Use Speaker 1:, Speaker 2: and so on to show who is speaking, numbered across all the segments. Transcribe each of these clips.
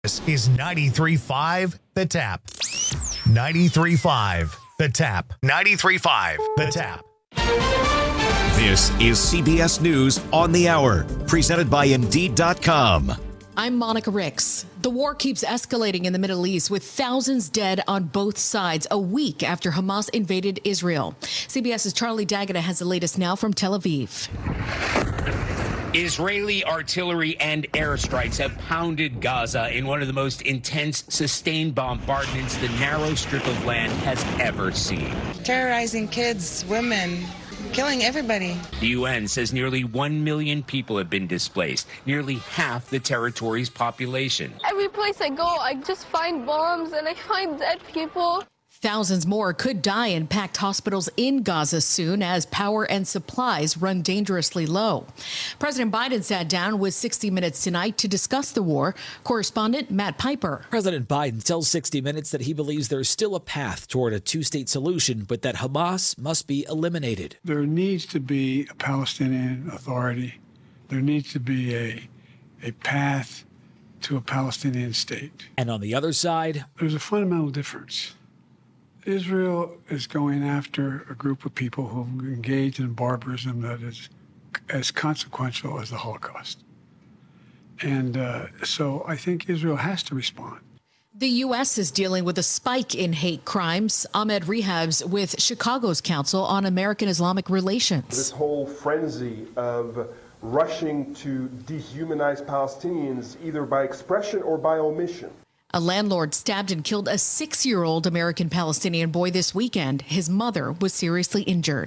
Speaker 1: This is 93.5 The Tap. 93.5 The Tap. 93.5 The Tap.
Speaker 2: This is CBS News on the Hour, presented by Indeed.com.
Speaker 3: I'm Monica Ricks. The war keeps escalating in the Middle East with thousands dead on both sides a week after Hamas invaded Israel. CBS's Charlie D'Agata has the latest now from Tel Aviv.
Speaker 4: Israeli artillery and airstrikes have pounded Gaza in one of the most intense sustained bombardments the narrow strip of land has ever seen.
Speaker 5: Terrorizing kids, women, killing everybody.
Speaker 4: The UN says nearly 1 million people have been displaced, nearly half the territory's population.
Speaker 6: Every place I go, I just find bombs and I find dead people.
Speaker 3: Thousands more could die in packed hospitals in Gaza soon as power and supplies run dangerously low. President Biden sat down with 60 Minutes tonight to discuss the war. Correspondent Matt Piper.
Speaker 7: President Biden tells 60 Minutes that he believes there's still a path toward a two-state solution, but that Hamas must be eliminated.
Speaker 8: There needs to be a Palestinian Authority. There needs to be a path to a Palestinian state.
Speaker 7: And on the other side,
Speaker 8: there's a fundamental difference. Israel is going after a group of people who engage in barbarism that is as consequential as the Holocaust. And so I think Israel has to respond.
Speaker 3: The U.S. is dealing with a spike in hate crimes. Ahmed Rehab's with Chicago's Council on American Islamic Relations.
Speaker 9: This whole frenzy of rushing to dehumanize Palestinians either by expression or by omission.
Speaker 3: A landlord stabbed and killed a 6-year-old American-Palestinian boy this weekend. His mother was seriously injured.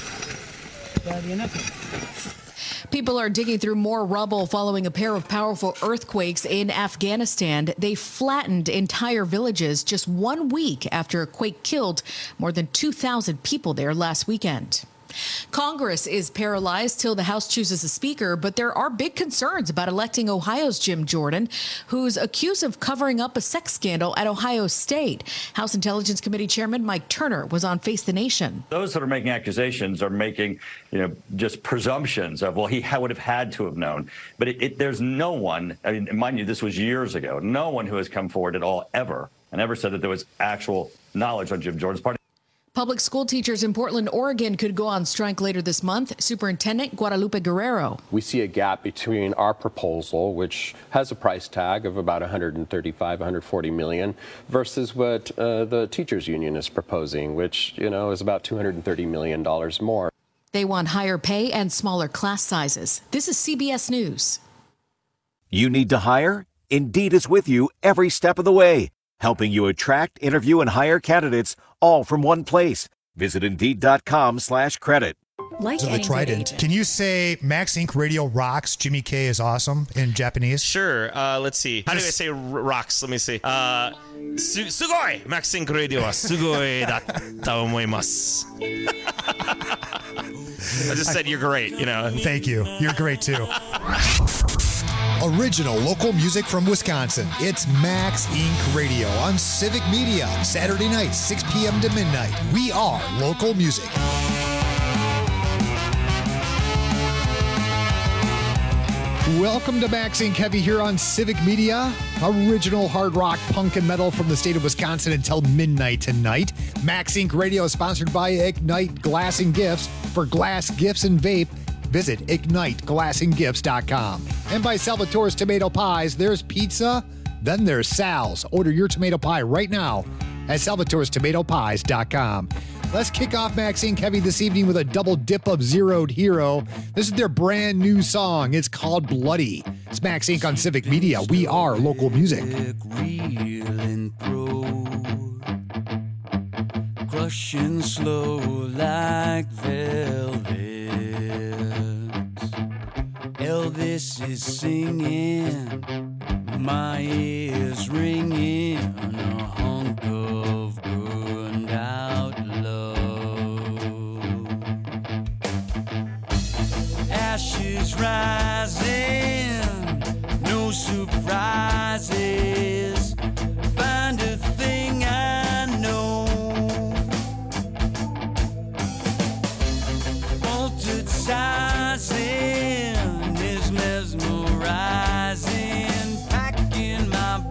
Speaker 3: People are digging through more rubble following a pair of powerful earthquakes in Afghanistan. They flattened entire villages just 1 week after a quake killed more than 2,000 people there last weekend. Congress is paralyzed till the House chooses a speaker, but there are big concerns about electing Ohio's Jim Jordan, who's accused of covering up a sex scandal at Ohio State. House Intelligence Committee Chairman Mike Turner was on Face the Nation.
Speaker 10: Those that are making accusations are making, just presumptions of, well, he would have had to have known. But there's no one, I mean, mind you, this was years ago, no one who has come forward at all ever said that there was actual knowledge on Jim Jordan's part.
Speaker 3: Public school teachers in Portland, Oregon could go on strike later this month. Superintendent Guadalupe Guerrero.
Speaker 11: We see a gap between our proposal, which has a price tag of about $140 million, versus what the teachers union is proposing, which, is about $230 million more.
Speaker 3: They want higher pay and smaller class sizes. This is CBS News.
Speaker 2: You need to hire? Indeed is with you every step of the way, helping you attract, interview, and hire candidates all from one place. Visit Indeed.com/credit.
Speaker 1: Like the Trident. Can you say Max Inc. Radio rocks, Jimmy K is awesome in Japanese?
Speaker 12: Sure. Let's see. How do I say rocks? Let me see. Sugoi! Max Inc. Radio wa sugoi datta omoimasu. I just said you're great,
Speaker 1: Thank you. You're great too. Original local music from Wisconsin. It's Max Inc. Radio on Civic Media. Saturday night, 6 p.m. to midnight. We are local music. Welcome to Max Inc. Heavy here on Civic Media. Original hard rock, punk, and metal from the state of Wisconsin until midnight tonight. Max Inc. Radio is sponsored by Ignite Glass and Gifts. For glass, gifts, and vape, visit IgniteGlassandGifts.com. And by Salvatore's Tomato Pies. There's pizza, then there's Sal's. Order your tomato pie right now at Salvatore'sTomatoPies.com. Let's kick off Max Inc. Heavy this evening with a double dip of Zeroed Hero. This is their brand new song. It's called Bloody. It's Max Inc. on Civic Media. We are local music.
Speaker 13: Crushing slow like velvet. Elvis is singing, my ears ringing, a hunk of burned out love. Ashes rising, no surprises. Find a thing I know. Altered sizing is mesmerizing. Packing my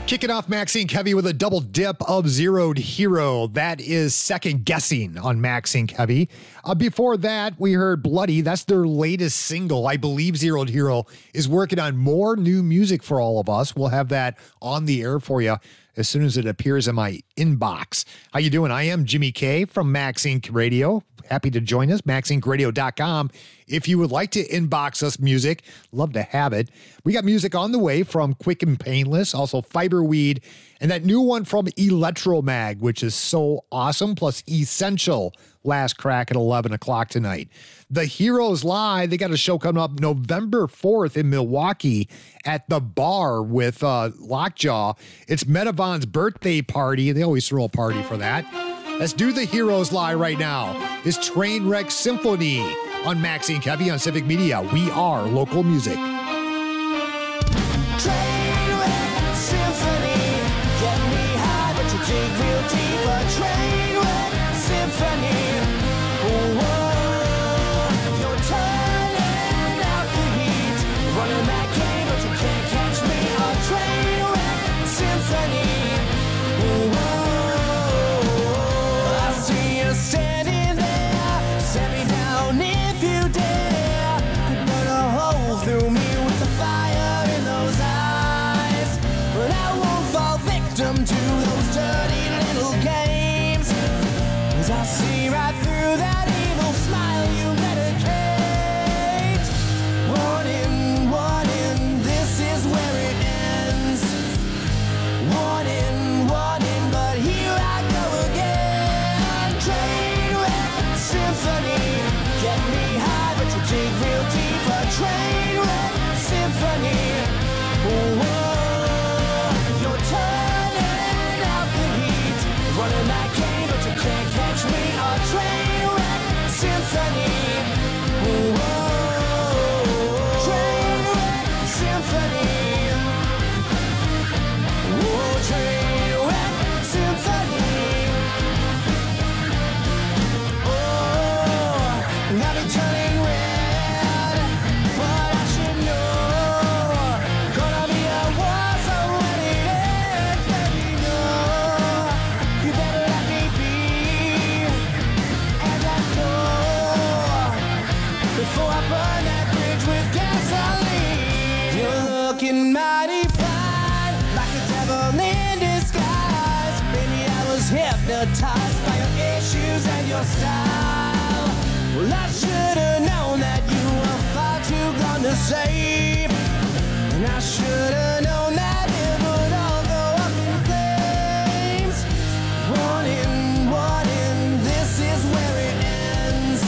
Speaker 1: Kicking off Maxine Kevy with a double dip of Zeroed Hero. That is Second Guessing on Maxine Kevy. Before that, we heard Bloody. That's their latest single. I believe Zeroed Hero is working on more new music for all of us. We'll have that on the air for you as soon as it appears in my inbox. How you doing? I am Jimmy K from Max Inc. Radio. Happy to join us, maxincradio.com. If you would like to inbox us music, love to have it. We got music on the way from Quick and Painless, also Fiberweed, and that new one from Electromag, which is so awesome, plus Essential, last crack at 11 o'clock tonight. The Heroes Live, they got a show coming up November 4th in Milwaukee at the Bar with Lockjaw. It's Metavon's birthday party. They always throw a party for that. Let's do the Heroes Live right now. It's Trainwreck Symphony on Maxine Kevy on Civic Media. We are local music.
Speaker 14: Trainwreck Symphony, get me high, but you dig real deep. A Trainwreck Symphony, whoa, you're turning out the heat, running that game, but you can't catch me. A Trainwreck Symphony, whoa, I see you standing there, set me down if you dare, could burn a hole through me with the fire in those eyes, but I won't fall victim to those dirty little games, 'cause I see right through that evil smile you medicate. Warning, this is where it ends. Warning, but here I go again. Trainwreck Symphony, get me high, but you dig real deep. A Trainwreck Symphony, whoa, you're turning out the heat, running that game, but you can't catch me. A Trainwreck Symphony, whoa, Trainwreck Symphony, whoa, Trainwreck Symphony. Oh, got me turning red, but I should know. Gonna be a war so when it ends, baby, no. You better let me be at that door before I burn that bridge with gasoline. You're looking mighty fine, like a devil in disguise. Baby, I was hypnotized by your issues and your style. Well, I should've known that you were far too gone to save, and I should've known that it would all go up in flames. Warning, this is where it ends.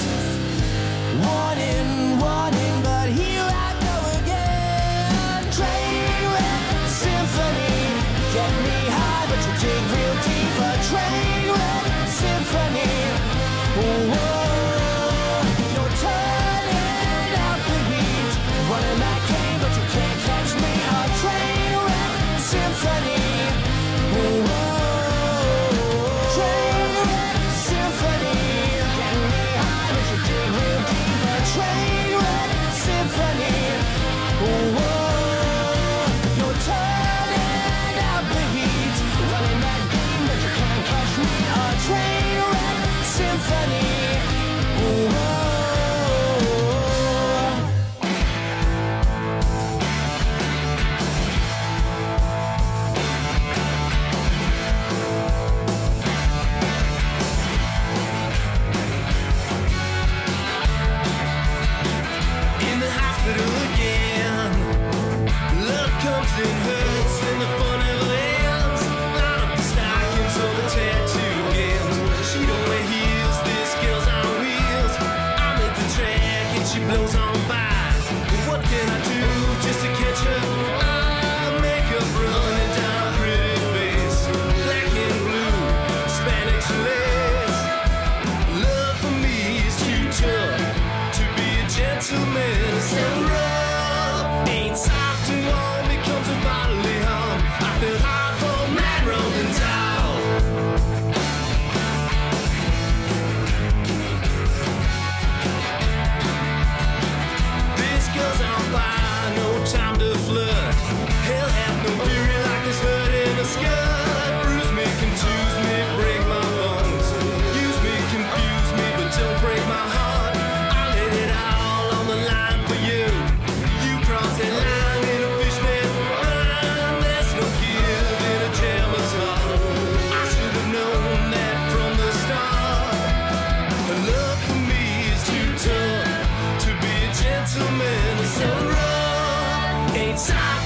Speaker 14: Warning, but here I go again. Trainwreck Symphony, get me high, but you dig real deep. A Trainwreck Symphony, whoa, you're turning out the heat, running that game, but you can't catch me. A Trainwreck Symphony, whoa, Trainwreck Symphony, get me high, but you dig real deep. A Trainwreck Symphony, whoa, you're turning out the heat, running that game, but you can't catch me. A Trainwreck Symphony.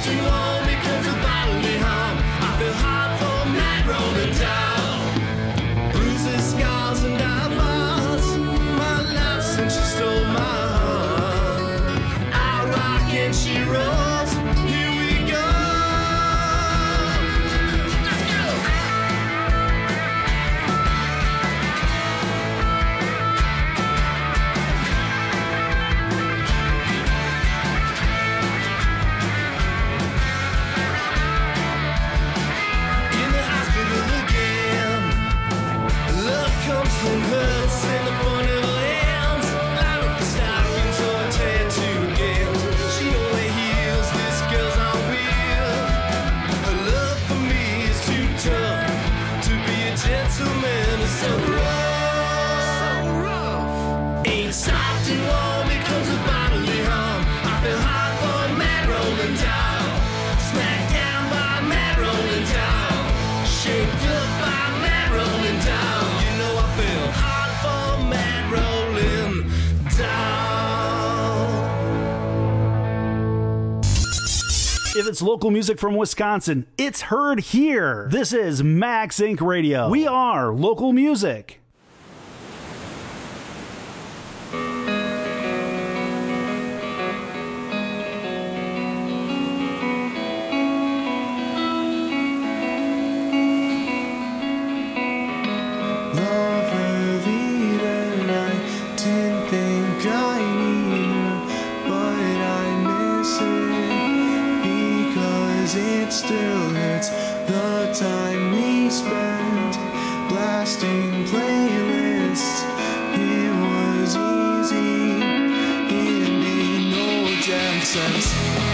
Speaker 14: starting warm becomes a bodily harm. I feel hard for mad rolling down. Bruises, scars, and eyeballs. My life since she stole my heart. I rock and she rolls. Here we go. Let's go. In the hospital again. Love comes from hurts in the point of her hands. Light up the sirens or a tattoo again. She only heals this girl's on wheel. Her love for me is too tough to be a gentleman. It's so rough. Ain't soft and warm becomes a bodily harm. I feel hard for mad rolling down. Smacked down by mad rolling down. Shaped up by mad rolling down. You know I feel hard for mad rolling down.
Speaker 15: If it's local music from Wisconsin, it's heard here. This is Max Inc. Radio. We are local music.
Speaker 14: Love her, leave her, I didn't think I need her, but I miss it because it still hurts. The time we spent blasting playlists, it was easy, it made no damn sense.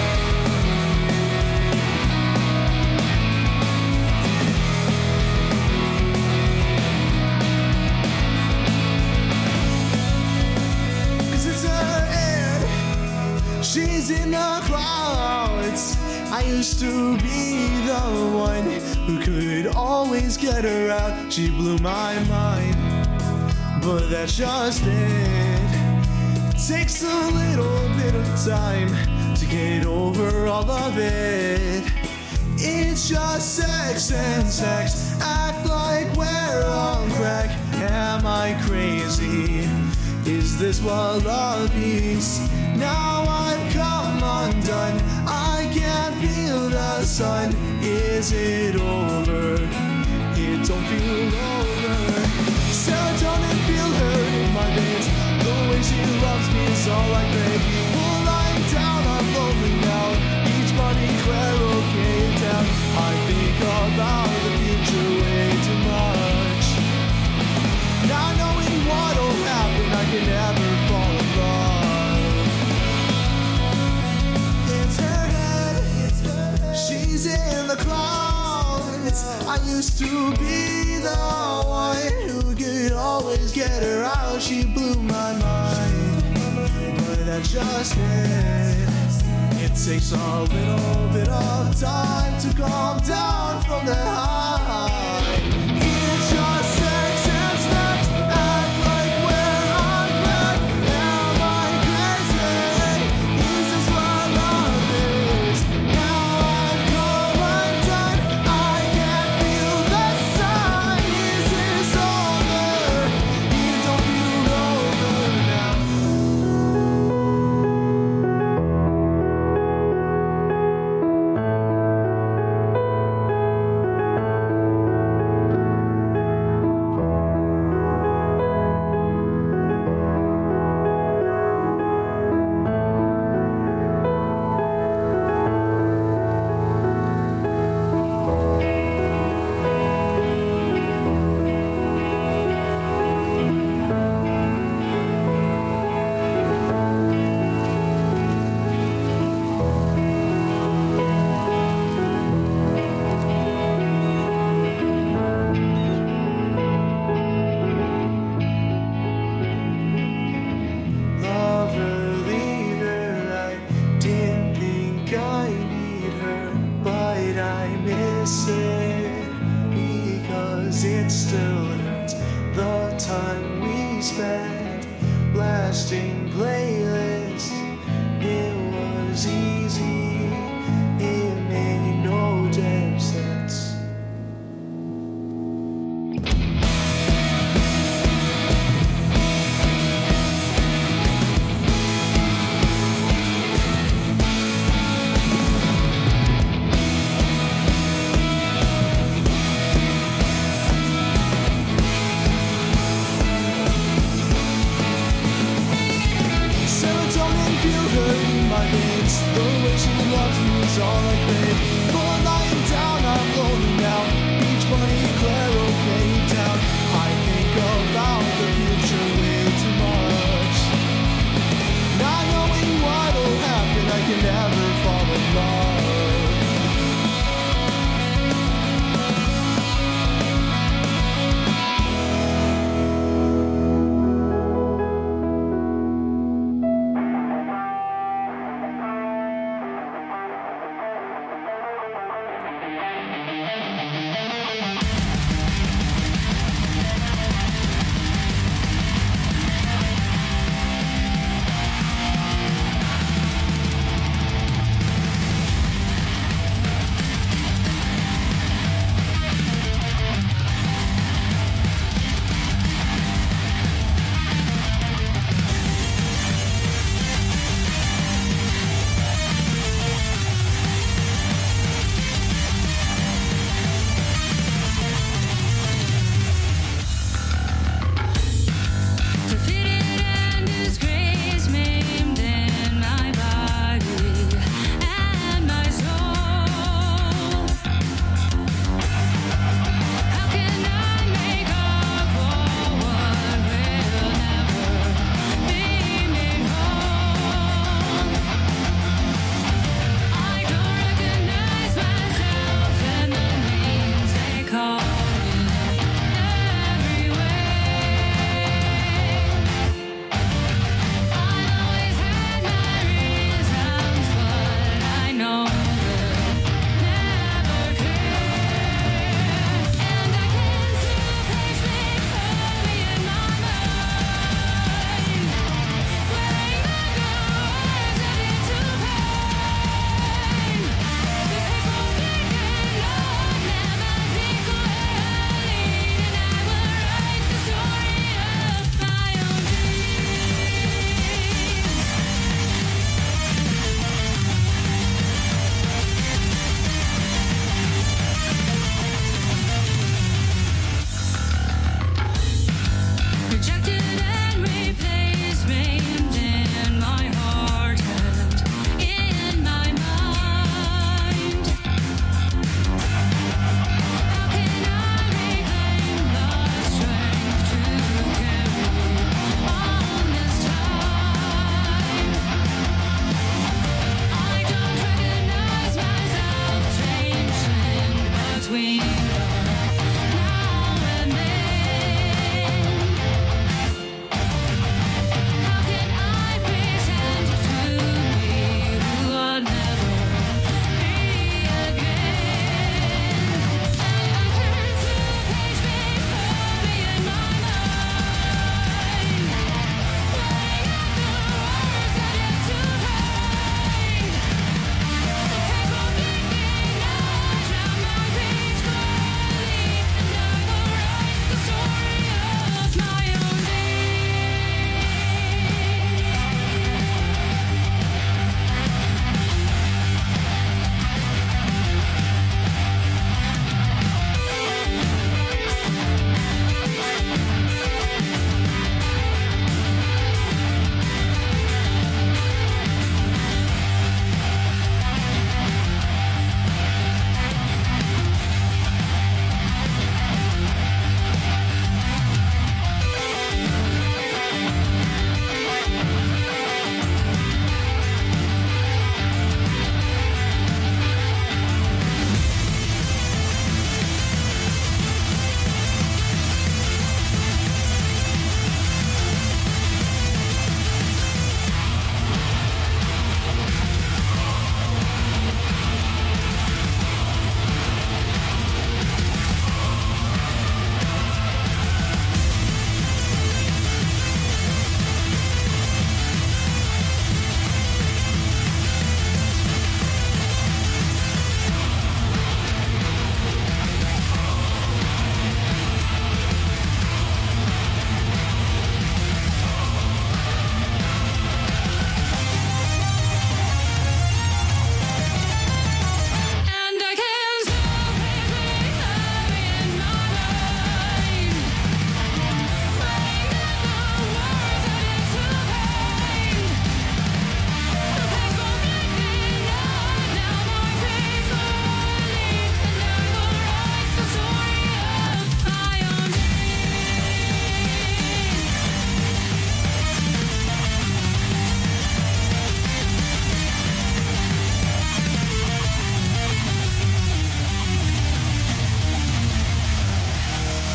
Speaker 14: Cause it's her head, she's in the clouds. I used to be the one who could always get her out. She blew my mind, but that's just it. Takes a little bit of time to get over all of it. It's just sex and sex. Act like we're on crack. Am I crazy? Is this what love is? Now I've come undone. I can't feel the sun. Is it over? It don't feel over. Serotonin, feel her in my veins. The way she loves me is all I crave. Well, lying down, I'm lonely now. Each morning, Claire, okay down. I think about the future way too much. Not knowing what'll happen, I can never fall in love. It's her head, she's in the clouds. I used to be the one who could always get her out. She blew my mind, but that's just it. It takes a little bit of time to calm down from the high. It's just sex and snaps. Act like we're on crack. Am I crazy? Is this what love is? Now I've come undone. I can't feel the sun. Is this over? You don't feel over now. spent blasting playlists. It was easy. It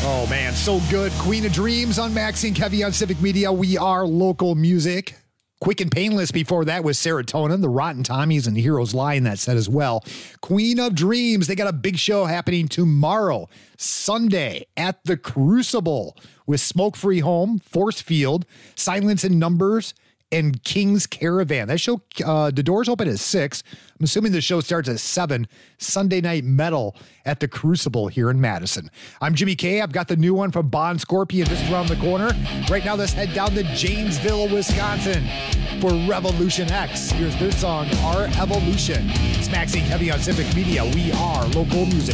Speaker 1: Oh, man, so good. Queen of Dreams on Maxine Kevy on Civic Media. We are local music. Quick and Painless before that was Serotonin, the Rotten Tommies, and Heroes Lie in that set as well. Queen of Dreams, they got a big show happening tomorrow, Sunday, at the Crucible with Smoke Free Home, Force Field, Silence in Numbers, and King's Caravan. That show, the doors open at 6. I'm assuming the show starts at 7. Sunday Night Metal at the Crucible here in Madison. I'm Jimmy K. I've got the new one from Bond Scorpion just around the corner. Right now, let's head down to Janesville, Wisconsin for Revolution X. Here's their song, Our Evolution. It's Maxine Kevy on Civic Media. We are local music.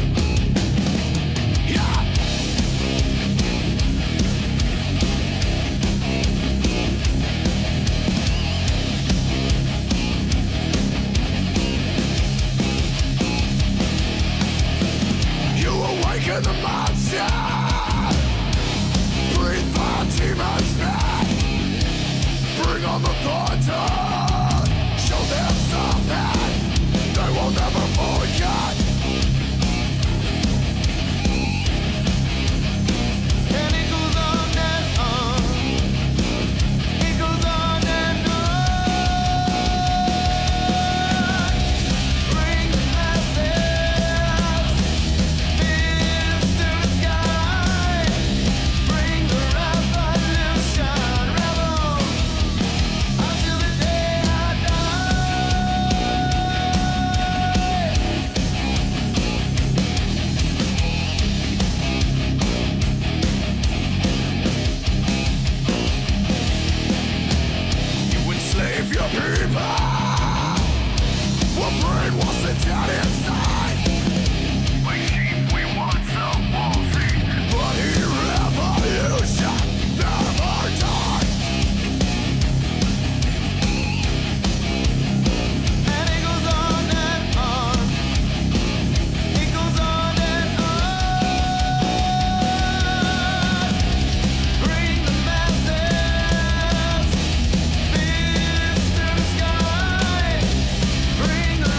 Speaker 14: In the monster, breathe fire, demons back. Bring on the thunder, show them something they will never forget. And it goes on and on. It goes on and on. Bring the message. Down inside, like sheep we want some waltzing, but revolution never dies. And it goes on and on. It goes on and on. Bring the masses, beast to the sky. Bring the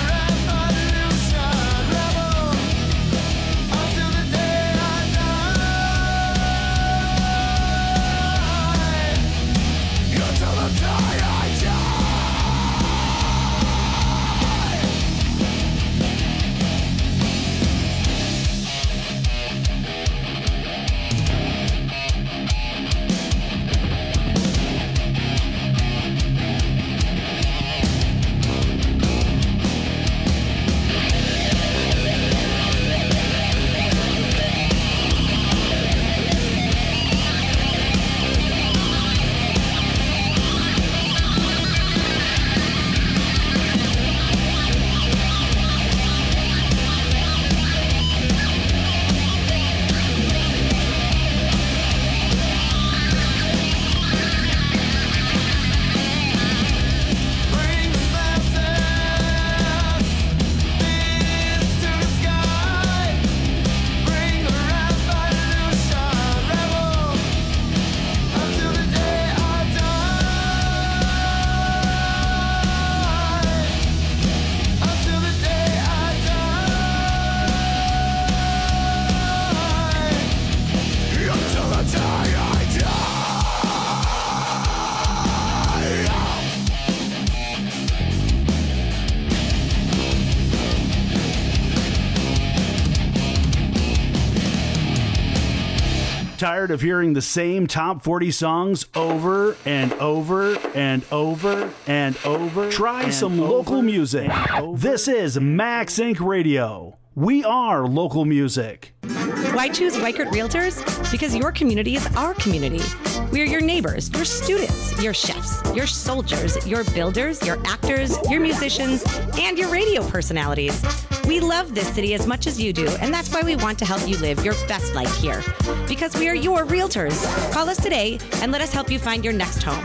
Speaker 15: Tired of hearing the same top 40 songs over and over and over and over? Try some local music. This is Max Inc. Radio. We are local music.
Speaker 16: Why choose Weichert Realtors? Because your community is our community. We are your neighbors, your students, your chefs, your soldiers, your builders, your actors, your musicians, and your radio personalities. We love this city as much as you do, and that's why we want to help you live your best life here. Because we are your realtors. Call us today and let us help you find your next home.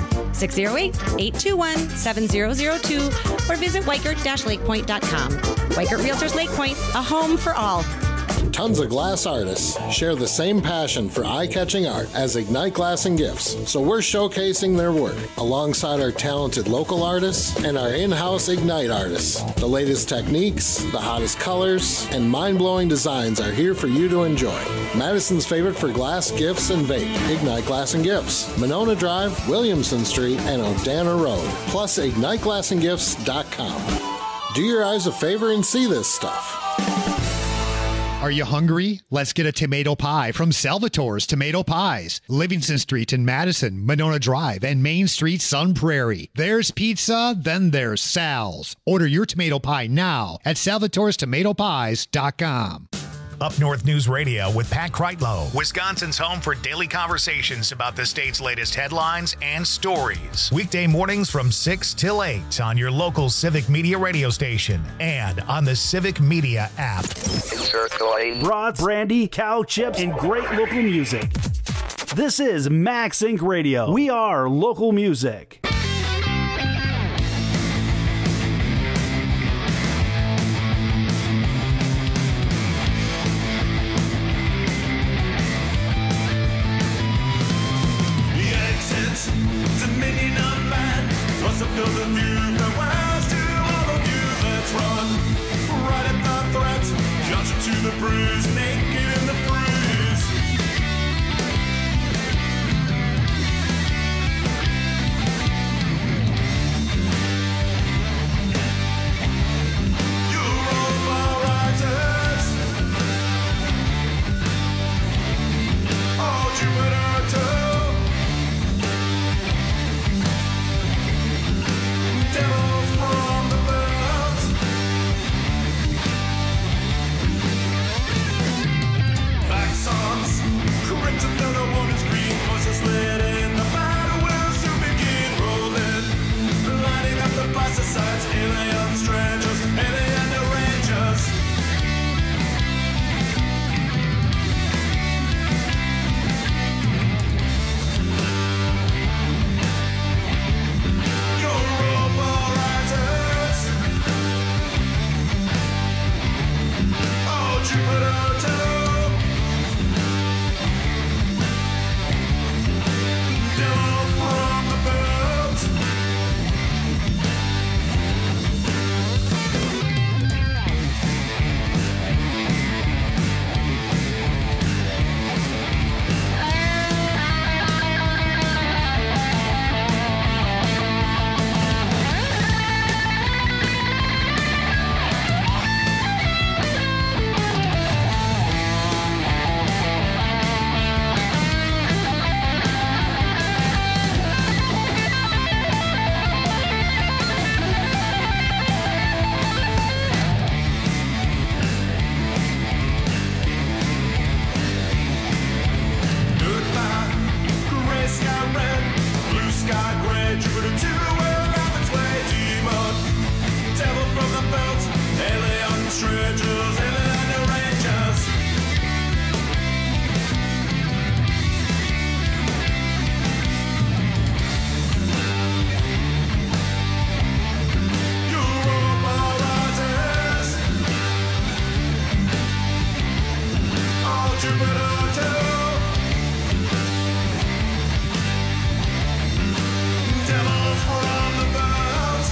Speaker 16: 608-821-7002 or visit Weichert-Lakepoint.com. Weichert Realtors Lake Point, a home for all.
Speaker 17: Tons of glass artists share the same passion for eye-catching art as Ignite Glass and Gifts, so we're showcasing their work alongside our talented local artists and our in-house Ignite artists. The latest techniques, the hottest colors, and mind-blowing designs are here for you to enjoy. Madison's favorite for glass, gifts, and vape, Ignite Glass and Gifts. Monona Drive, Williamson Street, and Odana Road. Plus, IgniteGlassandGifts.com. Do your eyes a favor and see this stuff.
Speaker 1: Are you hungry? Let's get a tomato pie from Salvatore's Tomato Pies. Livingston Street in Madison, Monona Drive, and Main Street, Sun Prairie. There's pizza, then there's Sal's. Order your tomato pie now at salvatorestomatopies.com.
Speaker 18: Up North News Radio with Pat Kreitlow, Wisconsin's home for daily conversations about the state's latest headlines and stories. Weekday mornings from 6 till 8 on your local Civic Media radio station and on the Civic Media app.
Speaker 15: Brats, brandy, cow chips, and great local music. This is Max Inc. Radio. We are local music.
Speaker 14: Dominion of man, plus a field of view that wows to all of you. Let's run right at the threat, jump to the bruise, naked in the bruise. Europa rises, oh Jupiter too. Devils from the birds, black songs, corrected though the water's green, voices lit in the battle will soon begin. Rolling, lighting up the pesticides, alien strangers, alien rangers. Europa rises, oh Jupiter too. Devil from the birds, goodbye, gray sky red, blue sky gray, Jupiter 2 will have its way. Demon, devil from the belt, alien strangers, alien rangers. Europa rises, oh Jupiter too. Devils from the birds,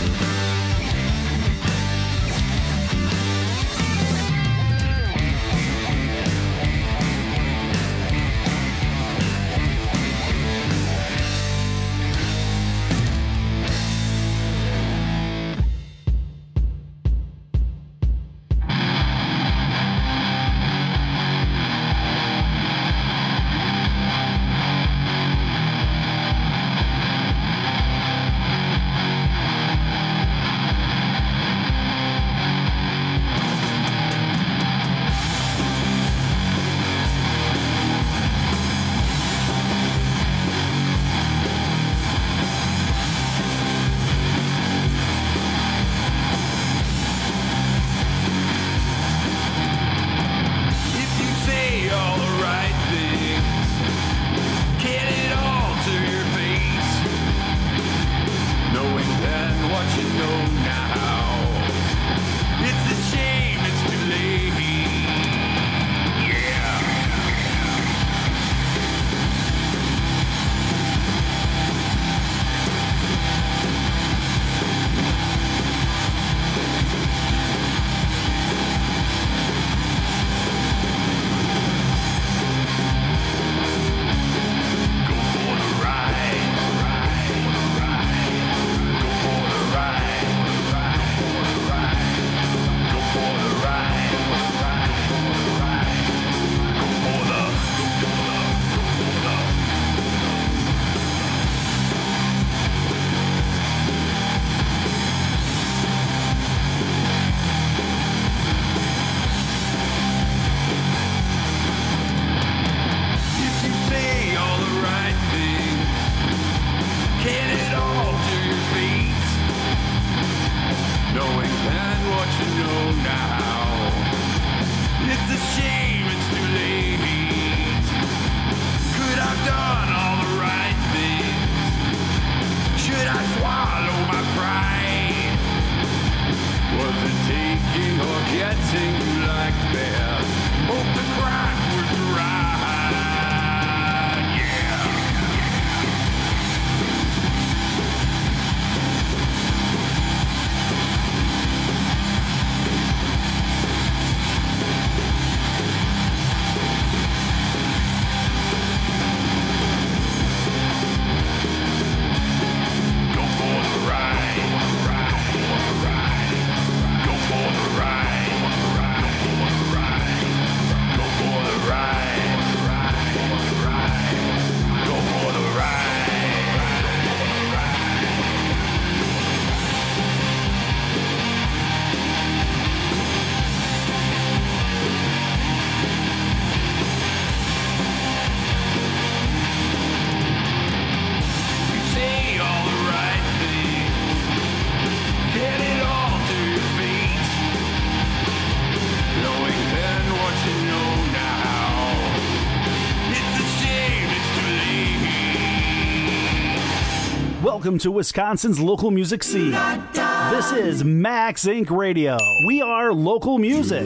Speaker 15: Welcome to Wisconsin's local music scene. This is Max Inc. Radio. We are local music.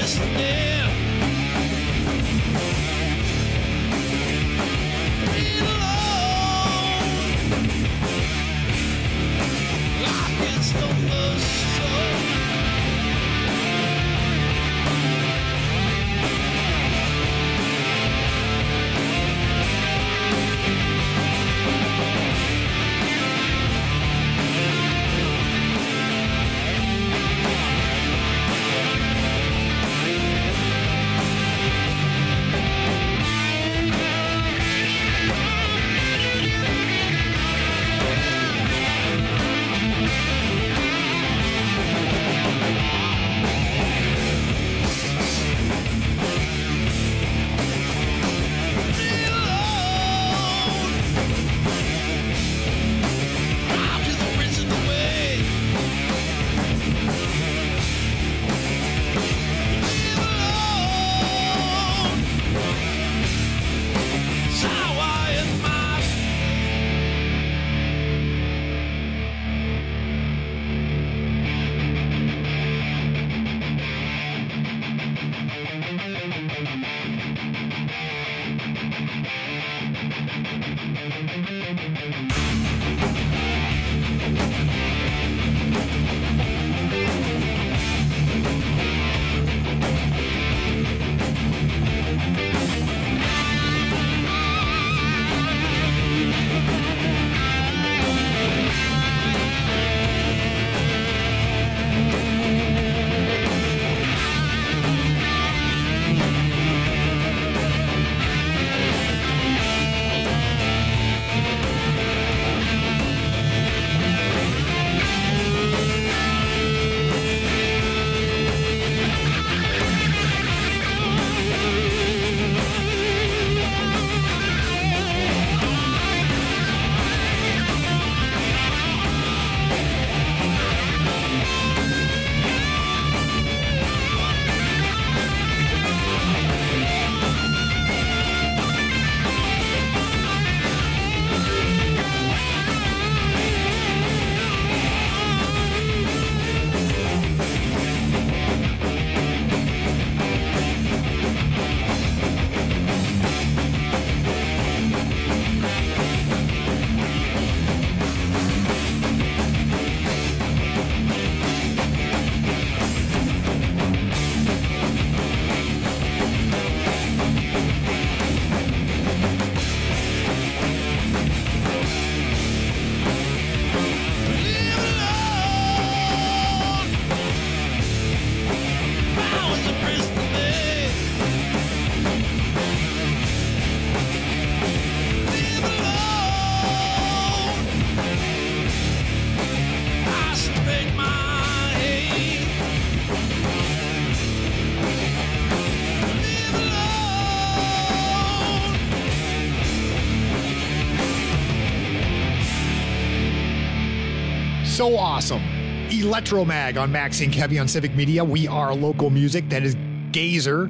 Speaker 1: So awesome. Electromag on Maxine Heavy on Civic Media. We are local music. That is Gazer.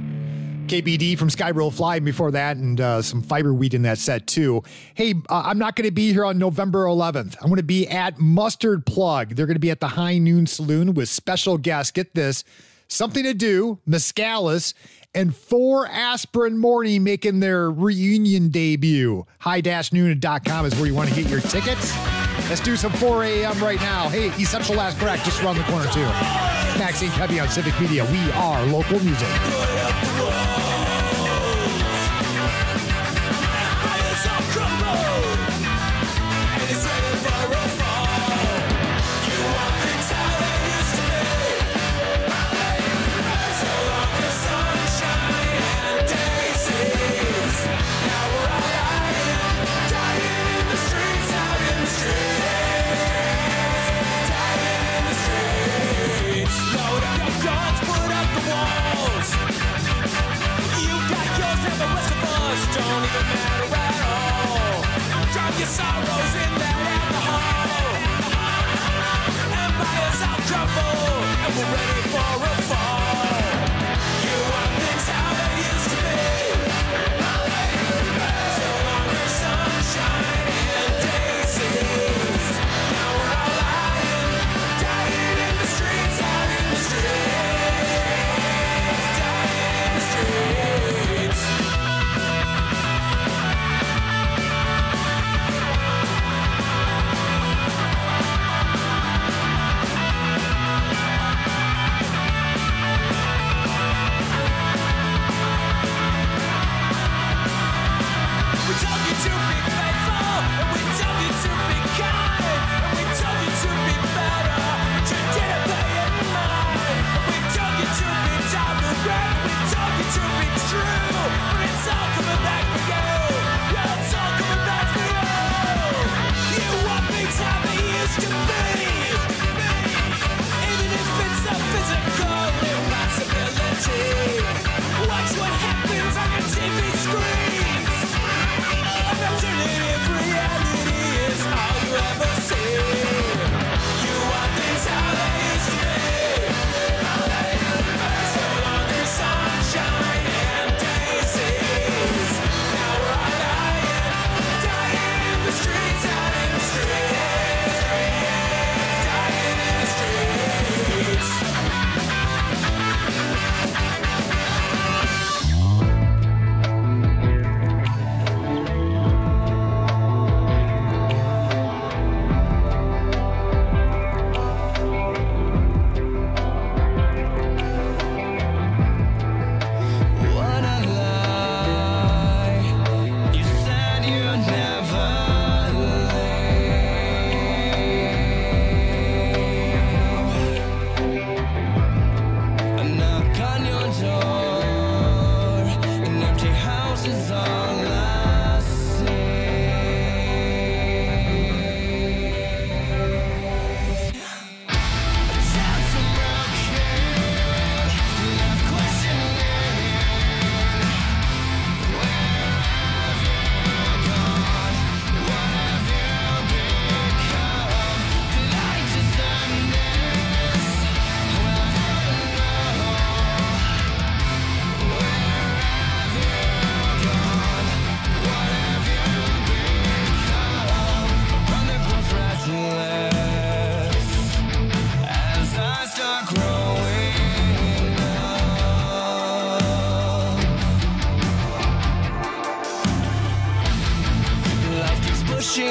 Speaker 1: KBD from Skybro Fly before that, and some Fiber Wheat in that set too. Hey, I'm not going to be here on November 11th. I'm going to be at Mustard Plug. They're going to be at the High Noon Saloon with special guests. Get this, Something to Do, Mescalis, and 4 Aspirin Morning making their reunion debut. high-noon.com is where you want to get your tickets. Let's do some 4 a.m. right now. Hey, Essential Last Crack just around the corner too. Maxine Heavy on Civic Media. We are local music.
Speaker 14: Don't even matter at all. Drown your sorrows in that alcohol. Empires out crumble, and we're ready for a fall. You want things how they used to be. So long as sunshine and daisies. Now we're all lying, dying in the streets, out in the streets.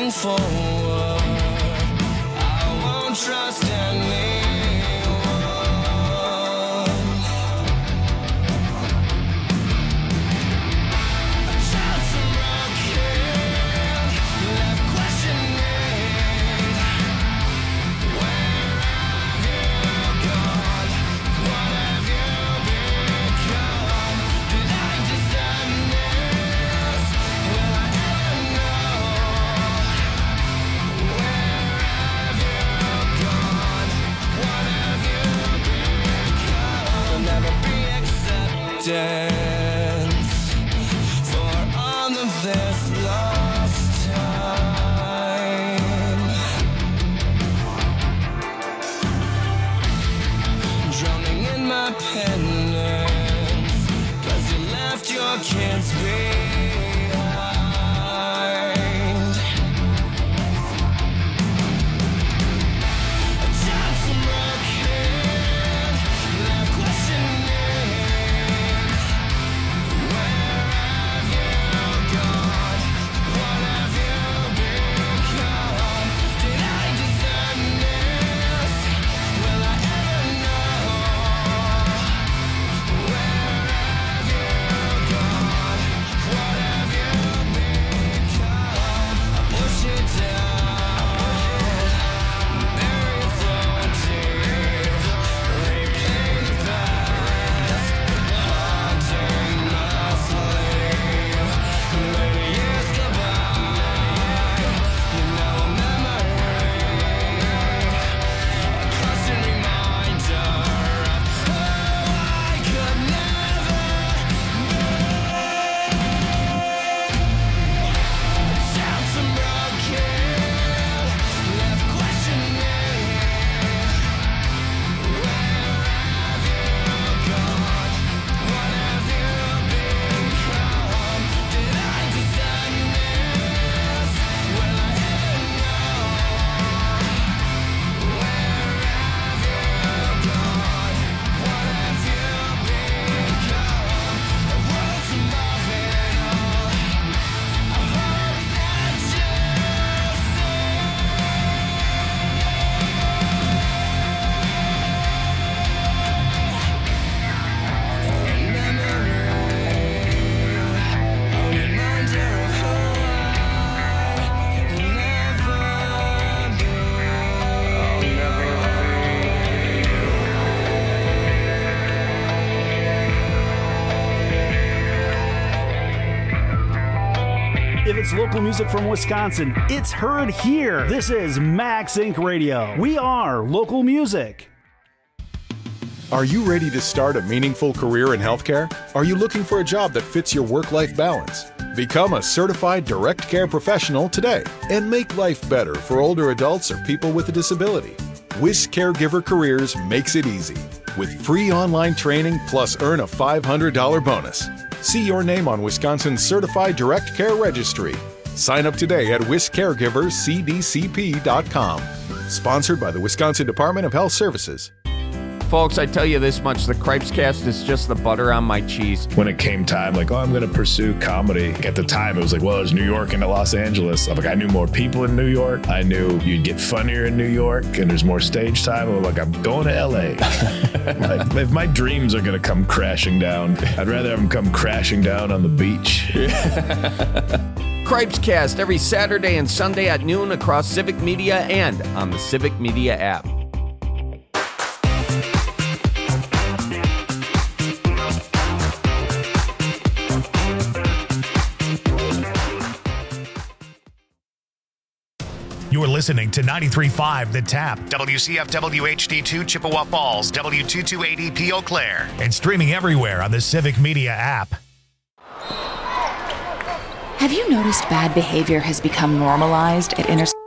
Speaker 14: moving forward. I won't trust anyone. A child from broken, left questioning. Where have you gone? What have you become? Did I deserve this? Will I ever know? Where have you gone? What have you become? There'll never be acceptance for all of this lost time. Drowning in my penance, 'cause you left your kids behind. A child from broken, left questioning. Where have you gone? What have you become? Did I deserve this? Will I ever know? Where have you gone? What have you become? I push it down, bury it so deep, replay the past, haunting my sleep. Many years go by, you know a memory, a constant reminder of who I could never be. Child from broken, left questioning. Where have you gone? What have you become? Did I deserve this? Will I ever know? Where have you gone? What have you become? A world tomorrow. I hope that you see.
Speaker 15: If it's local music from Wisconsin, it's heard here. This is Max Inc. Radio. We are local music.
Speaker 19: Are you ready to start a meaningful career in healthcare? Are you looking for a job that fits your work-life balance? Become a certified direct care professional today and make life better for older adults or people with a disability. WIS Caregiver Careers makes it easy with free online training plus earn a $500 bonus. See your name on Wisconsin's Certified Direct Care Registry. Sign up today at wiscaregivercdcp.com. Sponsored by the Wisconsin Department of Health Services.
Speaker 20: Folks, I tell you this much, the Cripescast is just the butter on my cheese.
Speaker 21: When it came time, like, I'm going to pursue comedy. At the time, it was like, well, there's New York and Los Angeles. I'm like, I knew more people in New York. I knew you'd get funnier in New York, and there's more stage time. I'm like, I'm going to LA. Like, if my dreams are going to come crashing down, I'd rather have them come crashing down on the beach.
Speaker 20: Cripescast every Saturday and Sunday at noon across Civic Media and on the Civic Media app.
Speaker 18: You're listening to 93.5 The Tap, WCFW HD2 Chippewa Falls, W228EP Eau Claire, and streaming everywhere on the Civic Media app.
Speaker 22: Have you noticed bad behavior has become normalized at